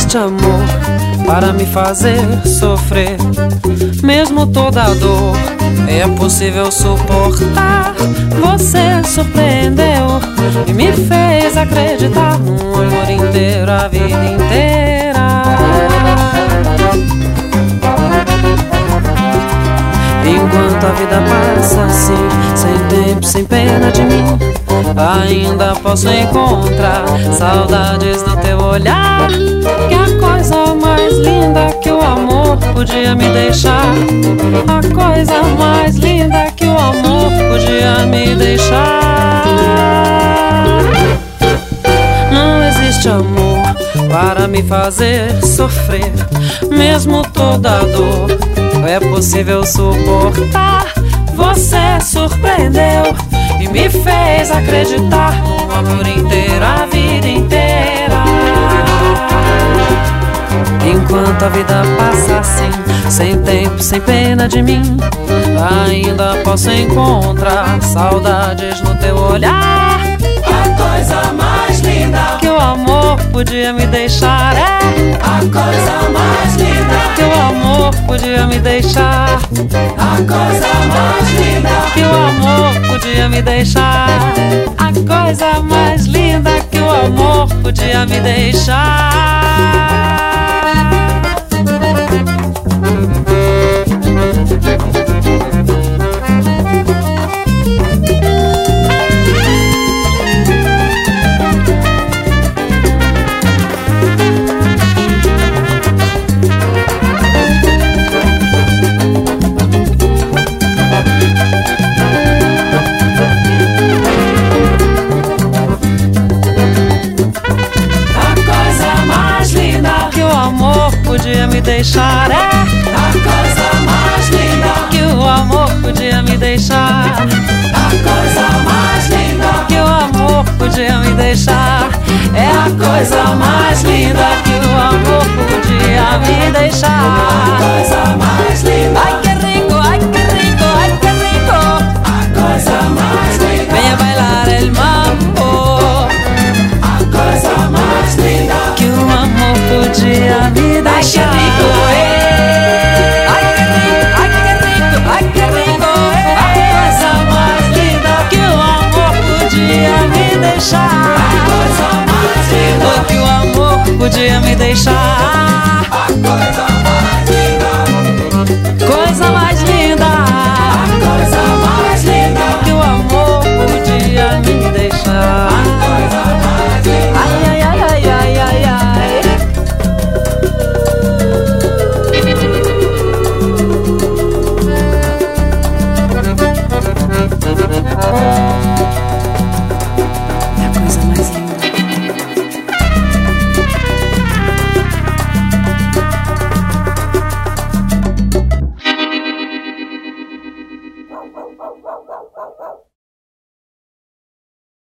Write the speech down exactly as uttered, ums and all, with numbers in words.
existe amor para me fazer sofrer, mesmo toda a dor é possível suportar. Você surpreendeu e me fez acreditar num amor inteiro, a vida inteira. Enquanto a vida passa assim, sem tempo, sem pena de mim, ainda posso encontrar saudades no teu olhar, que é a coisa mais linda que o amor podia me deixar. A coisa mais linda que o amor podia me deixar. Não existe amor para me fazer sofrer, mesmo toda a dor é possível suportar. Você surpreendeu e me fez acreditar no amor inteiro, a vida inteira. Enquanto a vida passa assim, sem tempo, sem pena de mim, ainda posso encontrar saudades no teu olhar. A coisa mais linda que o amor podia me deixar é a coisa mais linda que o amor podia me deixar. A coisa mais linda que o amor podia me deixar. A coisa mais linda que o amor podia me deixar. Podia me deixar, é a coisa mais linda que o amor podia me deixar. A coisa mais linda que o amor podia me deixar. É a coisa mais linda que o amor podia me deixar. A coisa mais linda. Ai que rico, ai que rico, ai que rico. A coisa mais linda. Venha bailar el mambo. A coisa mais linda que o amor podia me deixar. Ai que rico, é. Ai que rico, ai que rico, ai que rico, é. A coisa mais linda que o amor podia me deixar. A coisa mais linda que o amor podia me deixar. A coisa